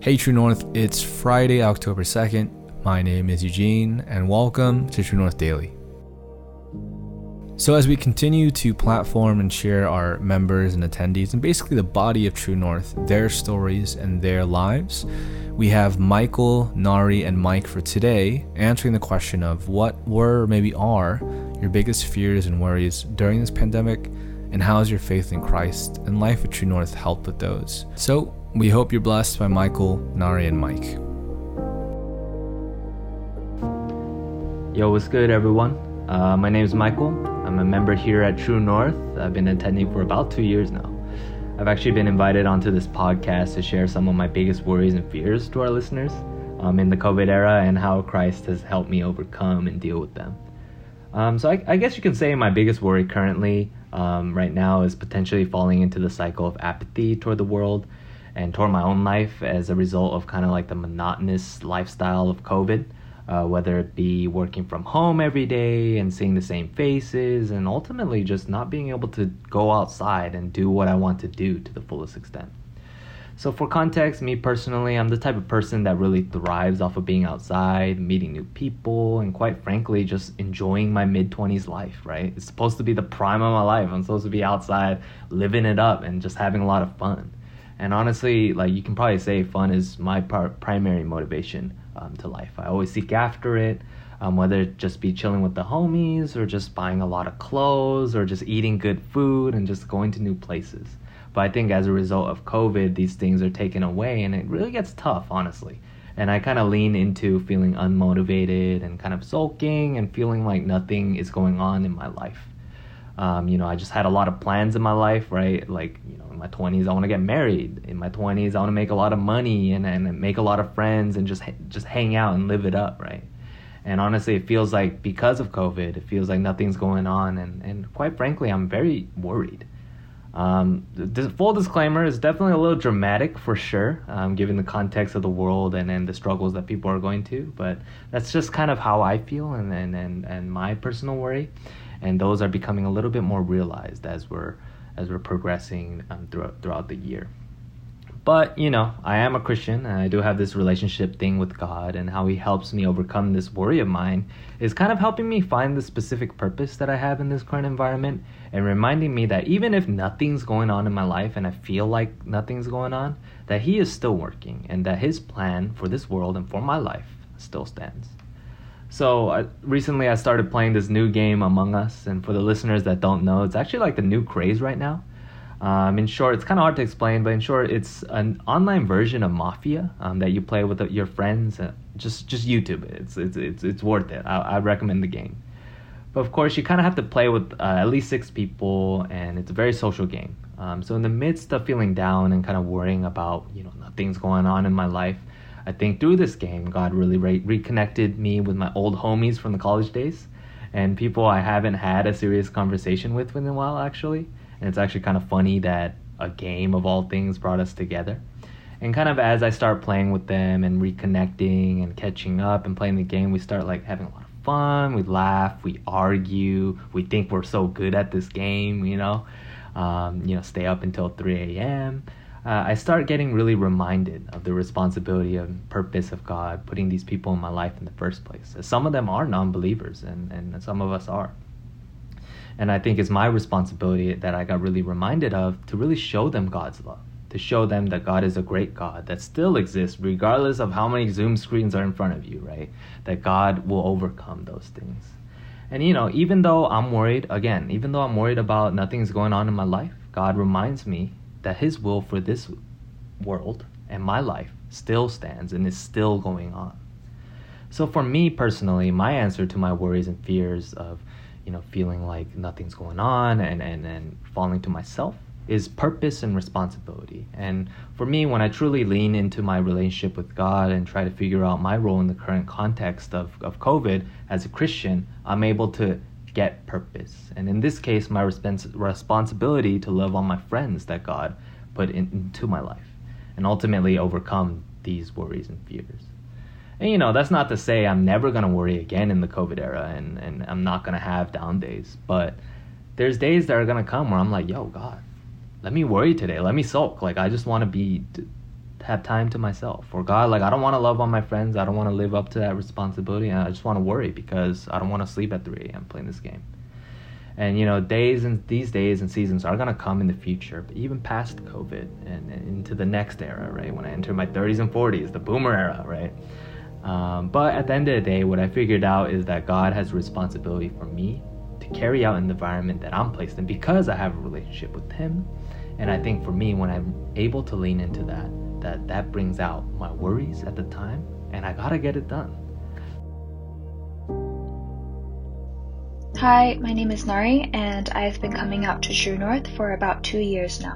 Hey True North, it's Friday, October 2nd. My name is Eugene, and welcome to True North Daily. So as we continue to platform and share our members and attendees, and basically the body of True North, their stories and their lives, we have Michael, Nari, and Mike for today, answering the question of what were or maybe are your biggest fears and worries during this pandemic, and how has your faith in Christ and life at True North helped with those. So we hope you're blessed by Michael, Nari, and Mike. Yo, what's good, everyone? My name is Michael. I'm a member here at True North. I've been attending for about 2 years now. I've actually been invited onto this podcast to share some of my biggest worries and fears to our listeners in the COVID era and how Christ has helped me overcome and deal with them. So I guess you can say my biggest worry currently right now is potentially falling into the cycle of apathy toward the world and toward my own life as a result of kind of like the monotonous lifestyle of COVID, whether it be working from home every day and seeing the same faces and ultimately just not being able to go outside and do what I want to do to the fullest extent. So for context, me personally, I'm the type of person that really thrives off of being outside, meeting new people, and quite frankly, just enjoying my mid-20s life, right? It's supposed to be the prime of my life. I'm supposed to be outside, living it up and just having a lot of fun. And honestly, like you can probably say fun is my primary motivation to life. I always seek after it, whether it just be chilling with the homies or just buying a lot of clothes or just eating good food and just going to new places. But I think as a result of COVID, these things are taken away and it really gets tough, honestly. And I kind of lean into feeling unmotivated and kind of sulking and feeling like nothing is going on in my life. I just had a lot of plans in my life, right? Like, in my 20s, I want to get married. In my 20s, I want to make a lot of money and make a lot of friends and just hang out and live it up, right? And honestly, it feels like because of COVID, it feels like nothing's going on. And quite frankly, I'm very worried. The full disclaimer is definitely a little dramatic for sure, given the context of the world and the struggles that people are going to. But that's just kind of how I feel and my personal worry. And those are becoming a little bit more realized as we're progressing throughout the year. But, I am a Christian and I do have this relationship thing with God, and how he helps me overcome this worry of mine is kind of helping me find the specific purpose that I have in this current environment and reminding me that even if nothing's going on in my life and I feel like nothing's going on, that he is still working and that his plan for this world and for my life still stands. So recently I started playing this new game, Among Us, and for the listeners that don't know, it's actually like the new craze right now. In short, it's kind of hard to explain, but in short, it's an online version of Mafia that you play with your friends. Just YouTube it. It's worth it. I recommend the game. But of course, you kind of have to play with at least 6 people, and it's a very social game. So in the midst of feeling down and kind of worrying about nothing's going on in my life, I think through this game, God really reconnected me with my old homies from the college days and people I haven't had a serious conversation with in a while, actually. And it's actually kind of funny that a game of all things brought us together. And kind of as I start playing with them and reconnecting and catching up and playing the game, we start like having a lot of fun. We laugh, we argue, we think we're so good at this game, stay up until 3 a.m. I start getting really reminded of the responsibility and purpose of God putting these people in my life in the first place. Some of them are non-believers and some of us are. And I think it's my responsibility that I got really reminded of to really show them God's love, to show them that God is a great God that still exists regardless of how many Zoom screens are in front of you, right? That God will overcome those things. And even though I'm worried about nothing's going on in my life, God reminds me that his will for this world and my life still stands and is still going on. So for me personally, my answer to my worries and fears of, feeling like nothing's going on and falling to myself is purpose and responsibility. And for me, when I truly lean into my relationship with God and try to figure out my role in the current context of COVID as a Christian, I'm able to get purpose. And in this case, my responsibility to love all my friends that God put into my life and ultimately overcome these worries and fears. And that's not to say I'm never going to worry again in the COVID era and I'm not going to have down days, but there's days that are going to come where I'm like, yo, God, let me worry today. Let me sulk. Like, I just want to be have time to myself. Or God, like, I don't want to love on my friends. I don't want to live up to that responsibility. And I just want to worry because I don't want to sleep at 3 a.m. playing this game. And, you know, these days and seasons are going to come in the future, but even past COVID and into the next era, right? When I enter my 30s and 40s, the boomer era, right? But at the end of the day, what I figured out is that God has a responsibility for me to carry out an environment that I'm placed in because I have a relationship with Him. And I think for me, when I'm able to lean into that brings out my worries at the time, and I gotta get it done. Hi, my name is Nari, and I've been coming out to True North for about 2 years now.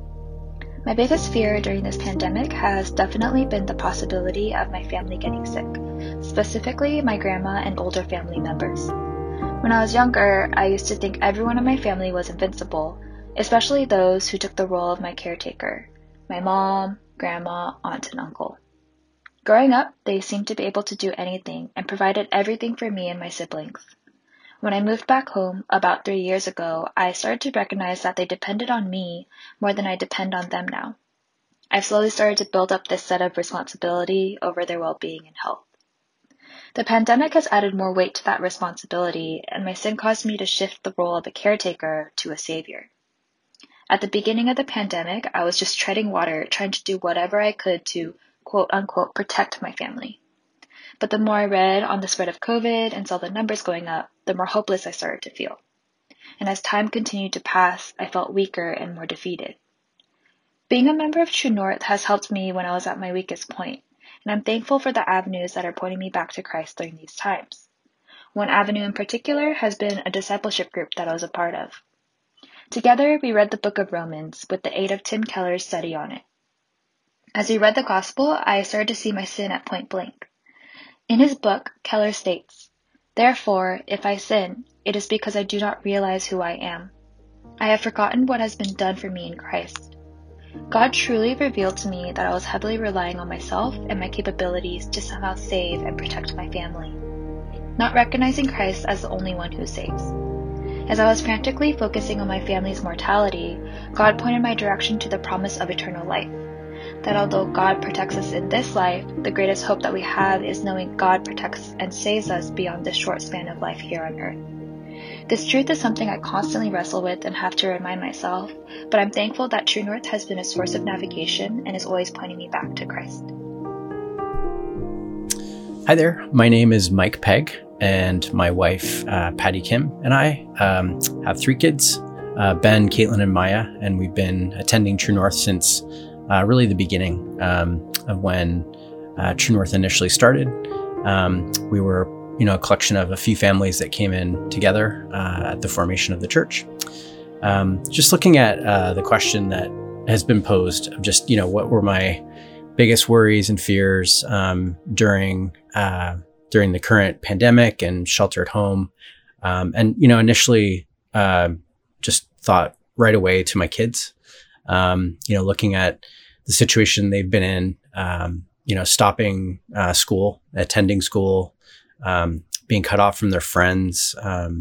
My biggest fear during this pandemic has definitely been the possibility of my family getting sick, specifically my grandma and older family members. When I was younger, I used to think everyone in my family was invincible, especially those who took the role of my caretaker, my mom, grandma, aunt, and uncle. Growing up, they seemed to be able to do anything and provided everything for me and my siblings. When I moved back home about 3 years ago, I started to recognize that they depended on me more than I depend on them now. I've slowly started to build up this set of responsibility over their well-being and health. The pandemic has added more weight to that responsibility, and my sin caused me to shift the role of a caretaker to a savior. At the beginning of the pandemic, I was just treading water, trying to do whatever I could to, quote-unquote, protect my family. But the more I read on the spread of COVID and saw the numbers going up, the more hopeless I started to feel. And as time continued to pass, I felt weaker and more defeated. Being a member of True North has helped me when I was at my weakest point, and I'm thankful for the avenues that are pointing me back to Christ during these times. One avenue in particular has been a discipleship group that I was a part of. Together, we read the book of Romans with the aid of Tim Keller's study on it. As we read the gospel, I started to see my sin at point blank. In his book, Keller states, "Therefore, if I sin, it is because I do not realize who I am. I have forgotten what has been done for me in Christ." God truly revealed to me that I was heavily relying on myself and my capabilities to somehow save and protect my family, not recognizing Christ as the only one who saves. As I was frantically focusing on my family's mortality, God pointed my direction to the promise of eternal life. That although God protects us in this life, the greatest hope that we have is knowing God protects and saves us beyond this short span of life here on earth. This truth is something I constantly wrestle with and have to remind myself, but I'm thankful that True North has been a source of navigation and is always pointing me back to Christ. Hi there, my name is Mike Pegg, and my wife, Patty Kim, and I have 3 kids, Ben, Caitlin, and Maya, and we've been attending True North since really the beginning of when True North initially started. We were, a collection of a few families that came in together at the formation of the church. Just looking at the question that has been posed of just, what were my biggest worries and fears during the current pandemic and shelter at home. And initially just thought right away to my kids. Looking at the situation they've been in, stopping school, attending school, being cut off from their friends.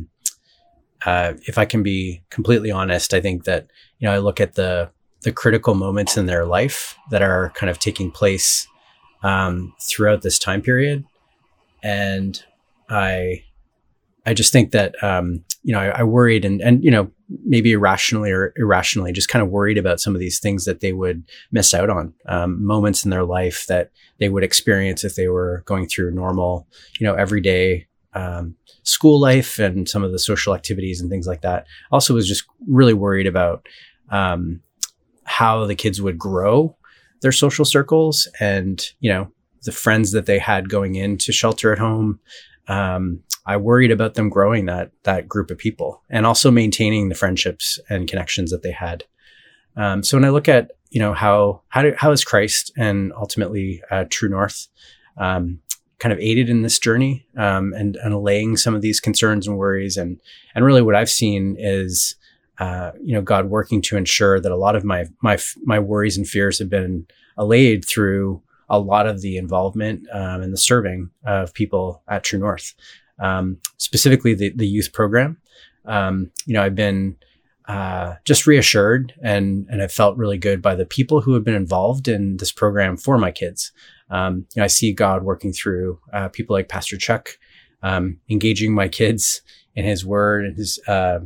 If I can be completely honest, I think that, I look at the critical moments in their life that are kind of taking place throughout this time period. And I just think that, I worried and maybe irrationally or irrationally just kind of worried about some of these things that they would miss out on, moments in their life that they would experience if they were going through normal, everyday school life and some of the social activities and things like that. Also was just really worried about how the kids would grow their social circles and, the friends that they had going into shelter at home. I worried about them growing that group of people and also maintaining the friendships and connections that they had. So when I look at, how is Christ and ultimately True North kind of aided in this journey and allaying some of these concerns and worries. And really what I've seen is, God working to ensure that a lot of my worries and fears have been allayed through a lot of the involvement and the serving of people at True North, specifically the youth program. I've been just reassured and have felt really good by the people who have been involved in this program for my kids. I see God working through people like Pastor Chuck, engaging my kids in his word and his,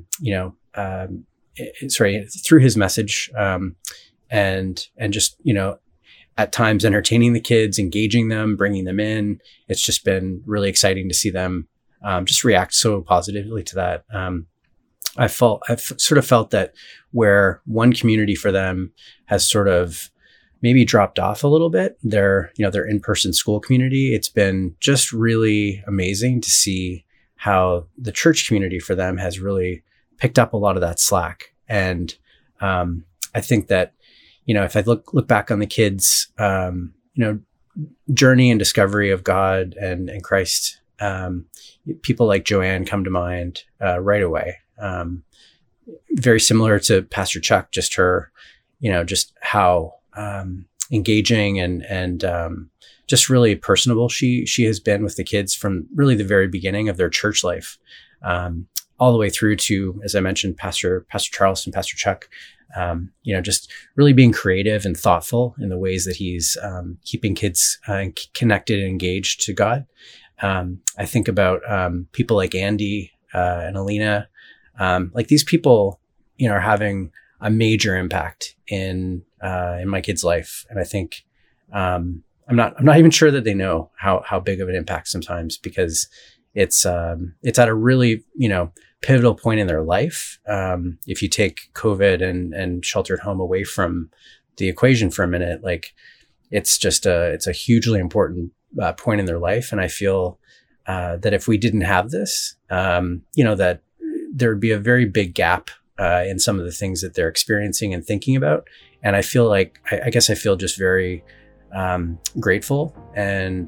through his message, and just, at times entertaining the kids, engaging them, bringing them in. It's just been really exciting to see them just react so positively to that. I've sort of felt that where one community for them has sort of maybe dropped off a little bit, their in-person school community, it's been just really amazing to see how the church community for them has really picked up a lot of that slack. And I think that, if I look back on the kids, journey and discovery of God and Christ, people like Joanne come to mind right away. Very similar to Pastor Chuck, just her, just how engaging and just really personable she has been with the kids from really the very beginning of their church life, all the way through to, as I mentioned, Pastor Charleston, Pastor Chuck, just really being creative and thoughtful in the ways that he's keeping kids connected and engaged to God. I think about people like Andy and Alina. Like these people, are having a major impact in my kid's life, and I think I'm not even sure that they know how big of an impact sometimes, because it's at a really pivotal point in their life. If you take COVID and shelter at home away from the equation for a minute, like it's a hugely important point in their life, and I feel that if we didn't have this, that there would be a very big gap in some of the things that they're experiencing and thinking about. And I feel like, I guess I feel just very grateful and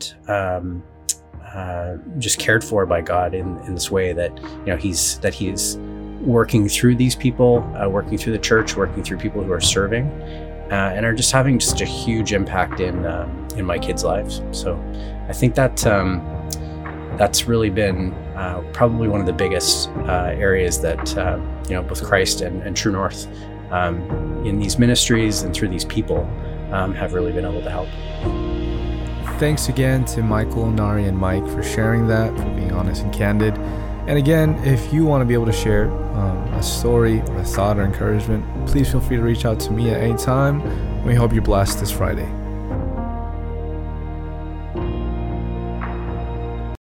just cared for by God in this way that, he's working through these people, working through the church, working through people who are serving, and are just having such a huge impact in my kids' lives. So I think that that's really been probably one of the biggest areas that both Christ and True North in these ministries and through these people have really been able to help. Thanks again to Michael, Nari, and Mike for sharing that, for being honest and candid. And again, if you want to be able to share a story or a thought or encouragement, please feel free to reach out to me at any time. We hope you're blessed this Friday.